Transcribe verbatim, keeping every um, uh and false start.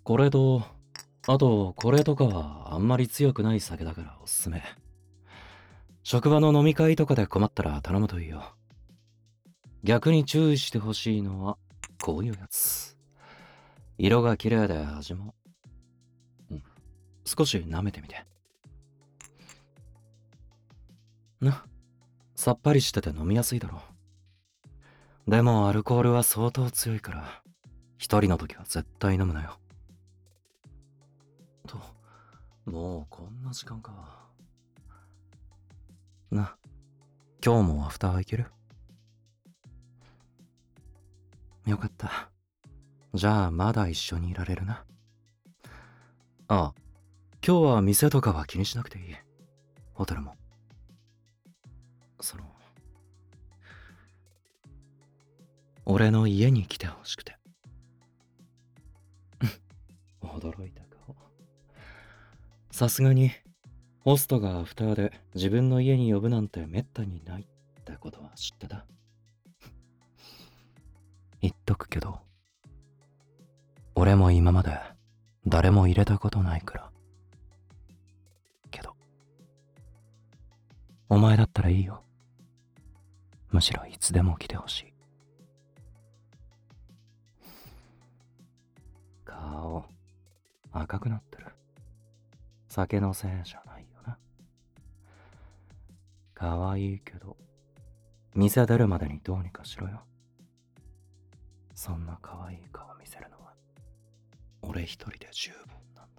これと、あと、これとかはあんまり強くない酒だからおすすめ。職場の飲み会とかで困ったら頼むといいよ。逆に注意してほしいのは、こういうやつ。色が綺麗で味も。うん。少し舐めてみて。な、さっぱりしてて飲みやすいだろう。でもアルコールは相当強いから、一人の時は絶対飲むなよ。と、もうこんな時間か。な、今日もアフター行ける？よかった。じゃあまだ一緒にいられるな。ああ、今日は店とかは気にしなくていい。ホテルも。その、俺の家に来てほしくて。驚いた顔。さすがに、ホストがアフターで自分の家に呼ぶなんてめったにないってことは知ってた。言っとくけど、俺も今まで誰も入れたことないから。けど、お前だったらいいよ。むしろいつでも来てほしい。顔、赤くなってる。酒のせいじゃないよな。可愛いけど、店出るまでにどうにかしろよ。そんな可愛い顔見せるのは、俺一人で十分なんだ。